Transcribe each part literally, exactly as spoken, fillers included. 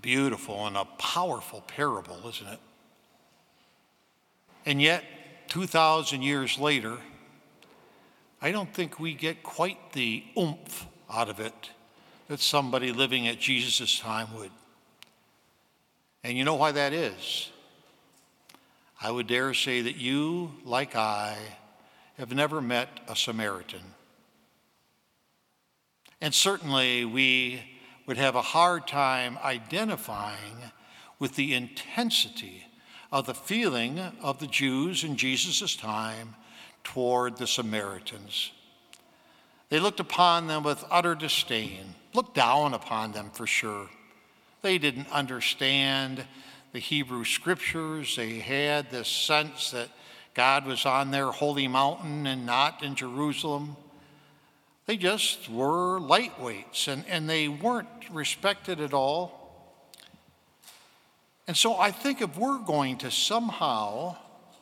beautiful and a powerful parable, isn't it? And yet, two thousand years later, I don't think we get quite the oomph out of it that somebody living at Jesus' time would. And you know why that is? I would dare say that you, like I, have never met a Samaritan. And certainly we would have a hard time identifying with the intensity of the feeling of the Jews in Jesus' time toward the Samaritans. They looked upon them with utter disdain, looked down upon them for sure. They didn't understand the Hebrew scriptures. They had this sense that God was on their holy mountain and not in Jerusalem. They just were lightweights, and, and they weren't respected at all. And so I think if we're going to somehow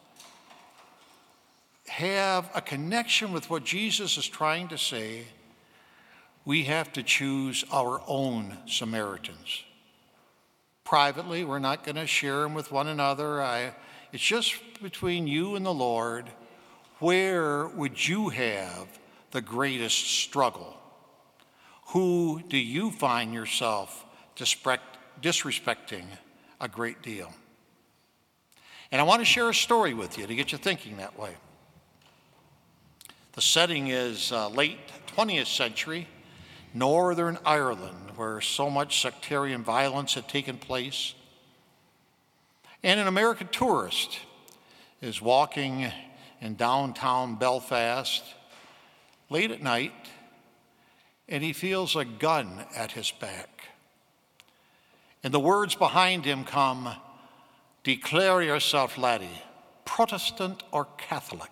have a connection with what Jesus is trying to say, we have to choose our own Samaritans. Privately, we're not going to share them with one another. I, it's just between you and the Lord. Where would you have the greatest struggle? Who do you find yourself disrespecting a great deal? And I want to share a story with you to get you thinking that way. The setting is uh, late twentieth century, Northern Ireland, where so much sectarian violence had taken place. And an American tourist is walking in downtown Belfast late at night, and he feels a gun at his back. And the words behind him come, "Declare yourself, laddie, Protestant or Catholic?"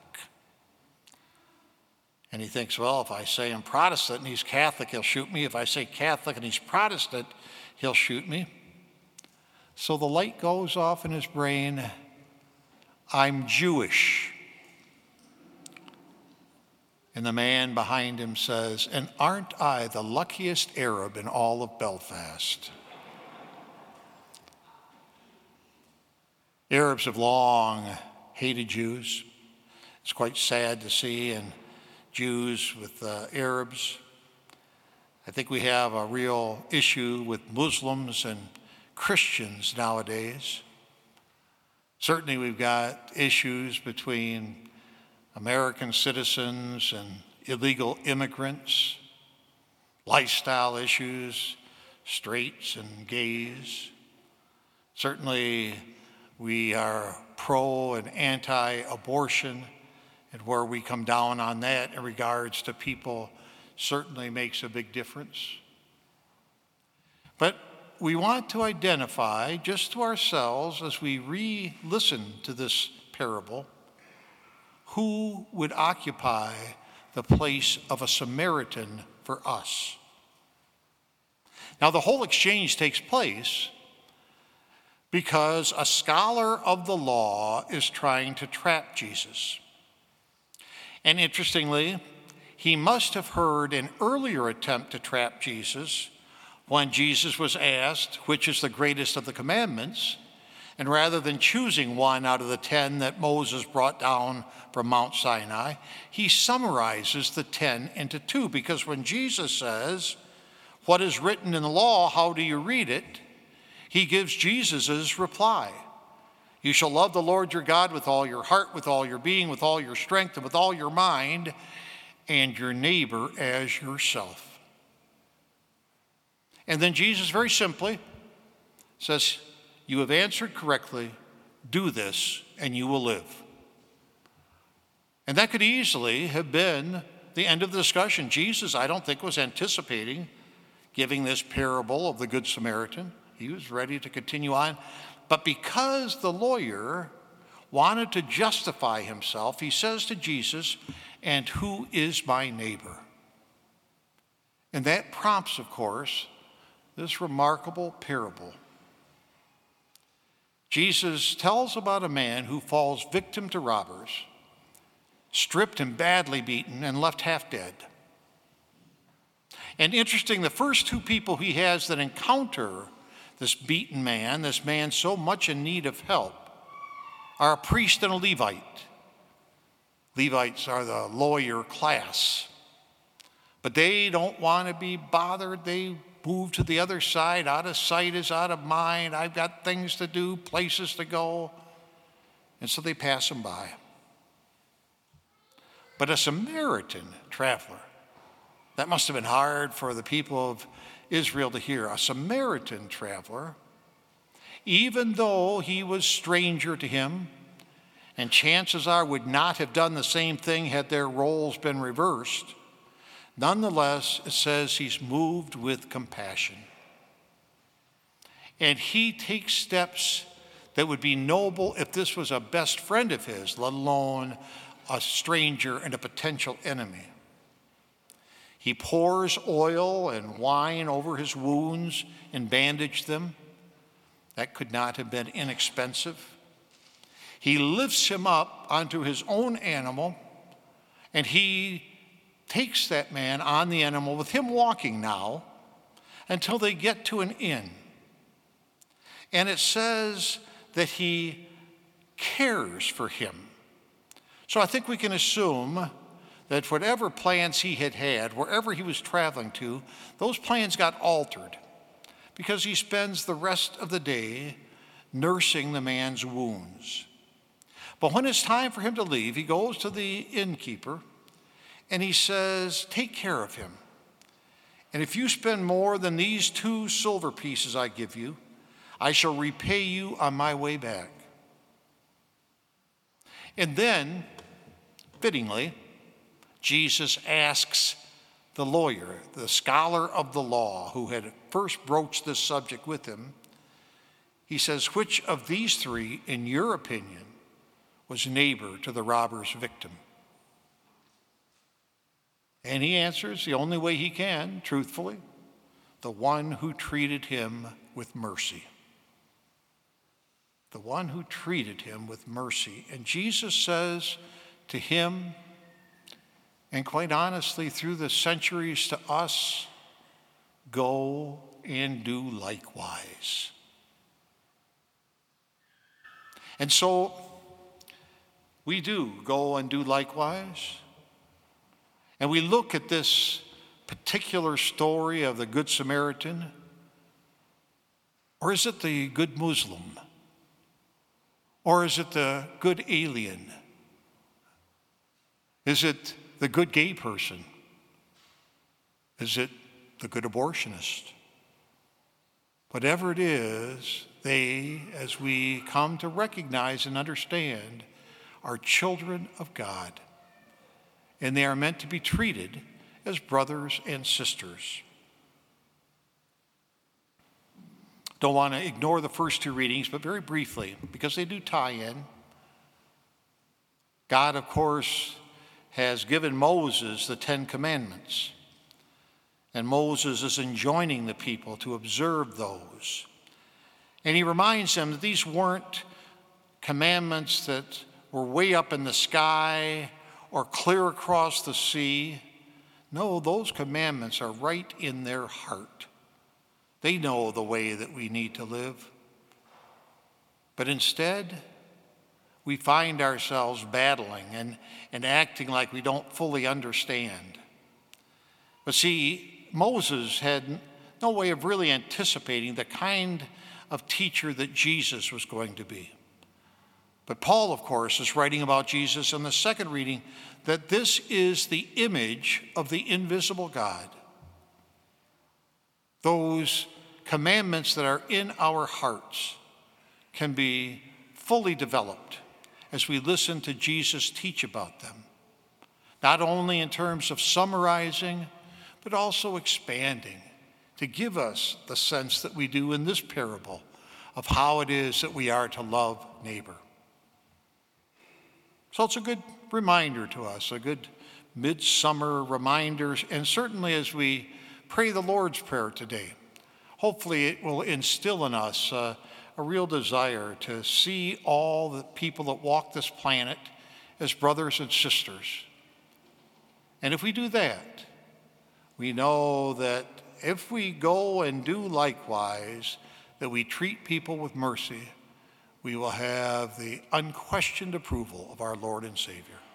And he thinks, well, if I say I'm Protestant and he's Catholic, he'll shoot me. If I say Catholic and he's Protestant, he'll shoot me. So the light goes off in his brain. I'm Jewish. And the man behind him says, and aren't I the luckiest Arab in all of Belfast? Arabs have long hated Jews. It's quite sad to see, and Jews with uh, Arabs. I think we have a real issue with Muslims and Christians nowadays. Certainly we've got issues between American citizens and illegal immigrants, lifestyle issues, straights and gays. Certainly we are pro and anti-abortion, and where we come down on that in regards to people certainly makes a big difference. But we want to identify just to ourselves as we re-listen to this parable, who would occupy the place of a Samaritan for us. Now, the whole exchange takes place because a scholar of the law is trying to trap Jesus. And interestingly, he must have heard an earlier attempt to trap Jesus when Jesus was asked, which is the greatest of the commandments? And rather than choosing one out of the ten that Moses brought down from Mount Sinai, he summarizes the ten into two, because when Jesus says, what is written in the law, how do you read it? He gives Jesus' reply. You shall love the Lord your God with all your heart, with all your being, with all your strength, and with all your mind, and your neighbor as yourself. And then Jesus very simply says, you have answered correctly, do this, and you will live. And that could easily have been the end of the discussion. Jesus, I don't think, was anticipating giving this parable of the Good Samaritan. He was ready to continue on. But because the lawyer wanted to justify himself, he says to Jesus, and who is my neighbor? And that prompts, of course, this remarkable parable. Jesus tells about a man who falls victim to robbers, stripped and badly beaten and left half dead. And interesting, the first two people he has that encounter this beaten man, this man so much in need of help, are a priest and a Levite. Levites are the lawyer class. But they don't want to be bothered. They move to the other side. Out of sight is out of mind. I've got things to do, places to go. And so they pass him by. But a Samaritan traveler, that must have been hard for the people of Israel to hear. A Samaritan traveler, even though he was stranger to him, and chances are would not have done the same thing had their roles been reversed, nonetheless, it says he's moved with compassion. And he takes steps that would be noble if this was a best friend of his, let alone a stranger and a potential enemy. He pours oil and wine over his wounds and bandages them. That could not have been inexpensive. He lifts him up onto his own animal, and he takes that man on the animal, with him walking now, until they get to an inn. And it says that he cares for him. So I think we can assume that whatever plans he had had, wherever he was traveling to, those plans got altered because he spends the rest of the day nursing the man's wounds. But when it's time for him to leave, he goes to the innkeeper and he says, take care of him. And if you spend more than these two silver pieces I give you, I shall repay you on my way back. And then, fittingly, Jesus asks the lawyer, the scholar of the law, who had first broached this subject with him, he says, which of these three, in your opinion, was neighbor to the robber's victim? And he answers the only way he can, truthfully, the one who treated him with mercy. The one who treated him with mercy. And Jesus says to him, and quite honestly, through the centuries to us, go and do likewise. And so we do go and do likewise. And we look at this particular story of the Good Samaritan, or is it the good Muslim? Or is it the good alien? Is it the good gay person? Is it the good abortionist? Whatever it is, they, as we come to recognize and understand, are children of God. And they are meant to be treated as brothers and sisters. Don't want to ignore the first two readings, but very briefly, because they do tie in. God, of course, has given Moses the Ten Commandments. And Moses is enjoining the people to observe those. And he reminds them that these weren't commandments that were way up in the sky or clear across the sea. No, those commandments are right in their heart. They know the way that we need to live. But instead, we find ourselves battling and, and acting like we don't fully understand. But see, Moses had no way of really anticipating the kind of teacher that Jesus was going to be. But Paul, of course, is writing about Jesus in the second reading that this is the image of the invisible God. Those commandments that are in our hearts can be fully developed as we listen to Jesus teach about them, not only in terms of summarizing, but also expanding to give us the sense that we do in this parable of how it is that we are to love neighbor. So it's a good reminder to us, a good midsummer reminder, and certainly as we pray the Lord's Prayer today, hopefully it will instill in us uh, a real desire to see all the people that walk this planet as brothers and sisters. And if we do that, we know that if we go and do likewise, that we treat people with mercy, we will have the unquestioned approval of our Lord and Savior.